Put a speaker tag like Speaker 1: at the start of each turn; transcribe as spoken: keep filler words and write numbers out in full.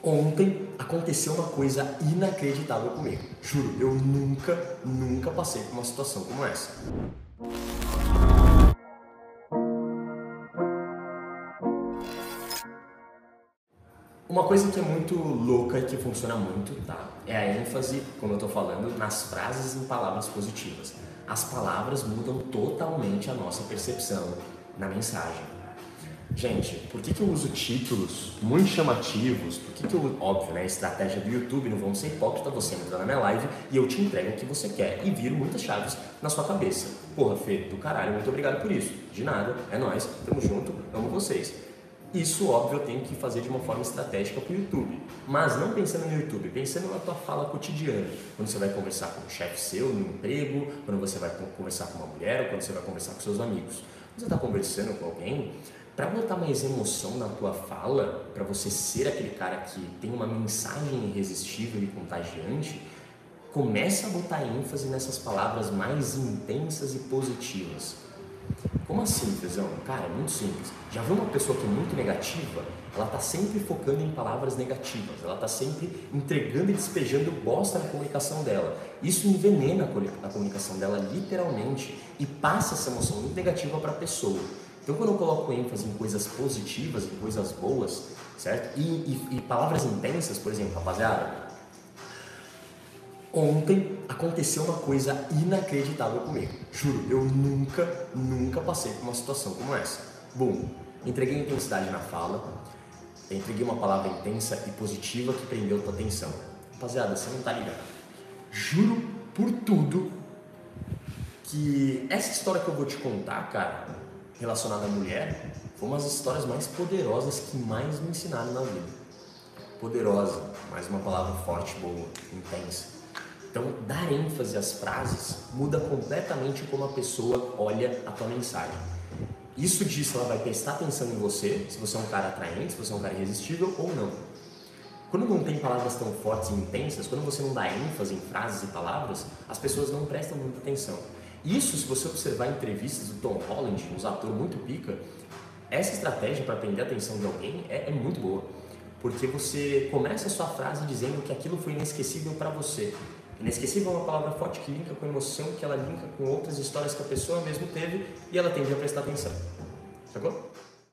Speaker 1: Ontem aconteceu uma coisa inacreditável comigo. Juro, eu nunca, nunca passei por uma situação como essa. Uma coisa que é muito louca e que funciona muito, tá? É a ênfase, como eu tô falando, nas frases em palavras positivas. As palavras mudam totalmente a nossa percepção na mensagem. Gente, por que que eu uso títulos muito chamativos? Por que que eu, óbvio, né, estratégia do YouTube, não vamos ser hipócrita, você entra na minha live e eu te entrego o que você quer e viro muitas chaves na sua cabeça. Porra, Fê, do caralho, muito obrigado por isso. De nada, é nóis, tamo junto, amo vocês. Isso, óbvio, eu tenho que fazer de uma forma estratégica para o YouTube. Mas não pensando no YouTube, pensando na tua fala cotidiana. Quando você vai conversar com um chefe seu no emprego, quando você vai conversar com uma mulher ou quando você vai conversar com seus amigos. Quando você está conversando com alguém, para botar mais emoção na tua fala, para você ser aquele cara que tem uma mensagem irresistível e contagiante, começa a botar ênfase nessas palavras mais intensas e positivas. Como assim, Fezão? Cara, é muito simples. Já viu uma pessoa que é muito negativa? Ela tá sempre focando em palavras negativas, ela tá sempre entregando e despejando bosta na comunicação dela. Isso envenena a comunicação dela literalmente e passa essa emoção muito negativa para a pessoa. Então, quando eu coloco ênfase em coisas positivas, em coisas boas, certo? E, e, e palavras intensas, por exemplo, rapaziada, ontem aconteceu uma coisa inacreditável comigo. Juro, eu nunca, nunca passei por uma situação como essa. Bom, entreguei intensidade na fala, entreguei uma palavra intensa e positiva que prendeu tua atenção. Rapaziada, você não tá ligado. Juro por tudo que essa história que eu vou te contar, cara, relacionada à mulher, foi uma das histórias mais poderosas que mais me ensinaram na vida. Poderosa, mais uma palavra forte, boa, intensa. Então, dar ênfase às frases muda completamente como a pessoa olha a tua mensagem. Isso diz se ela vai prestar atenção em você, se você é um cara atraente, se você é um cara irresistível ou não. Quando não tem palavras tão fortes e intensas, quando você não dá ênfase em frases e palavras, as pessoas não prestam muita atenção. Isso, se você observar entrevistas do Tom Holland, um ator muito pica, essa estratégia para prender a atenção de alguém é, é muito boa. Porque você começa a sua frase dizendo que aquilo foi inesquecível para você. Inesquecível é uma palavra forte que linka com emoção, que ela linka com outras histórias que a pessoa mesmo teve e ela tende a prestar atenção. Sacou?